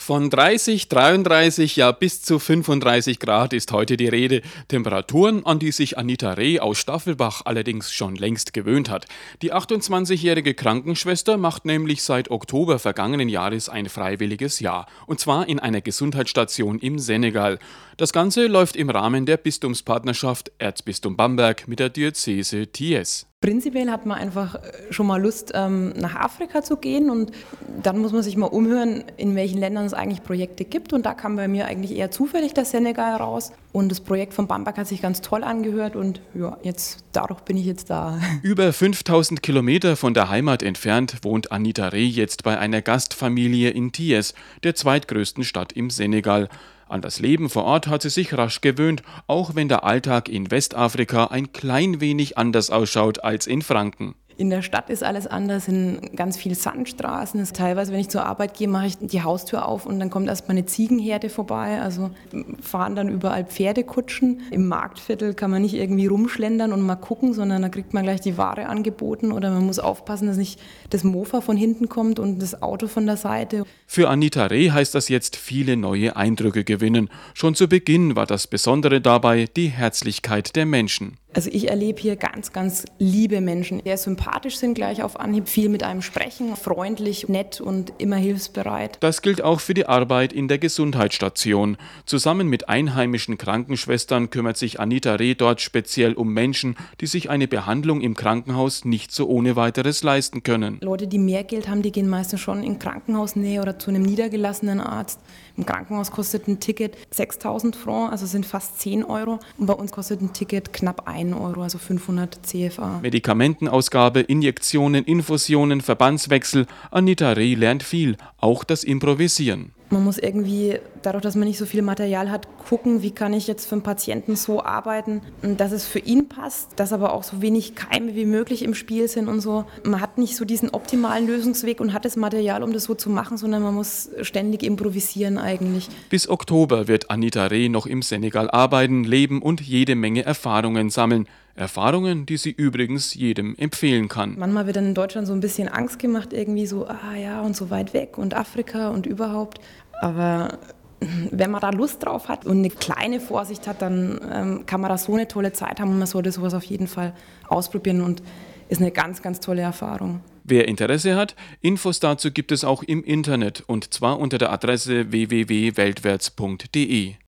Von 30, 33, ja bis zu 35 Grad ist heute die Rede. Temperaturen, an die sich Anita Reh aus Staffelbach allerdings schon längst gewöhnt hat. Die 28-jährige Krankenschwester macht nämlich seit Oktober vergangenen Jahres ein freiwilliges Jahr. Und zwar in einer Gesundheitsstation im Senegal. Das Ganze läuft im Rahmen der Bistumspartnerschaft Erzbistum Bamberg mit der Diözese Thiès. Prinzipiell hat man einfach schon mal Lust, nach Afrika zu gehen, und dann muss man sich mal umhören, in welchen Ländern es eigentlich Projekte gibt, und da kam bei mir eigentlich eher zufällig der Senegal raus, und das Projekt von Bamberg hat sich ganz toll angehört, und ja, dadurch bin ich jetzt da. Über 5000 Kilometer von der Heimat entfernt wohnt Anita Reh jetzt bei einer Gastfamilie in Thiès, der zweitgrößten Stadt im Senegal. An das Leben vor Ort hat sie sich rasch gewöhnt, auch wenn der Alltag in Westafrika ein klein wenig anders ausschaut als in Franken. In der Stadt ist alles anders, sind ganz viele Sandstraßen. Teilweise, wenn ich zur Arbeit gehe, mache ich die Haustür auf und dann kommt erstmal eine Ziegenherde vorbei. Also fahren dann überall Pferdekutschen. Im Marktviertel kann man nicht irgendwie rumschlendern und mal gucken, sondern da kriegt man gleich die Ware angeboten, oder man muss aufpassen, dass nicht das Mofa von hinten kommt und das Auto von der Seite. Für Anita Reh heißt das jetzt viele neue Eindrücke gewinnen. Schon zu Beginn war das Besondere dabei die Herzlichkeit der Menschen. Also ich erlebe hier ganz, ganz liebe Menschen, die sehr sympathisch sind, gleich auf Anhieb, viel mit einem sprechen, freundlich, nett und immer hilfsbereit. Das gilt auch für die Arbeit in der Gesundheitsstation. Zusammen mit einheimischen Krankenschwestern kümmert sich Anita Reh dort speziell um Menschen, die sich eine Behandlung im Krankenhaus nicht so ohne weiteres leisten können. Leute, die mehr Geld haben, die gehen meistens schon in Krankenhausnähe oder zu einem niedergelassenen Arzt. Im Krankenhaus kostet ein Ticket 6.000 Francs, also sind fast 10 Euro. Und bei uns kostet ein Ticket knapp 1 Euro, also 500 CFA. Medikamentenausgabe, Injektionen, Infusionen, Verbandswechsel. Anita Reh lernt viel, auch das Improvisieren. Man muss irgendwie, dadurch, dass man nicht so viel Material hat, gucken, wie kann ich jetzt für einen Patienten so arbeiten, dass es für ihn passt, dass aber auch so wenig Keime wie möglich im Spiel sind und so. Man hat nicht so diesen optimalen Lösungsweg und hat das Material, um das so zu machen, sondern man muss ständig improvisieren eigentlich. Bis Oktober wird Anita Reh noch im Senegal arbeiten, leben und jede Menge Erfahrungen sammeln. Erfahrungen, die sie übrigens jedem empfehlen kann. Manchmal wird dann in Deutschland so ein bisschen Angst gemacht, irgendwie so, und so weit weg und Afrika und überhaupt. Aber wenn man da Lust drauf hat und eine kleine Vorsicht hat, dann kann man da so eine tolle Zeit haben, und man sollte sowas auf jeden Fall ausprobieren, und ist eine ganz, ganz tolle Erfahrung. Wer Interesse hat, Infos dazu gibt es auch im Internet, und zwar unter der Adresse www.weltwärts.de.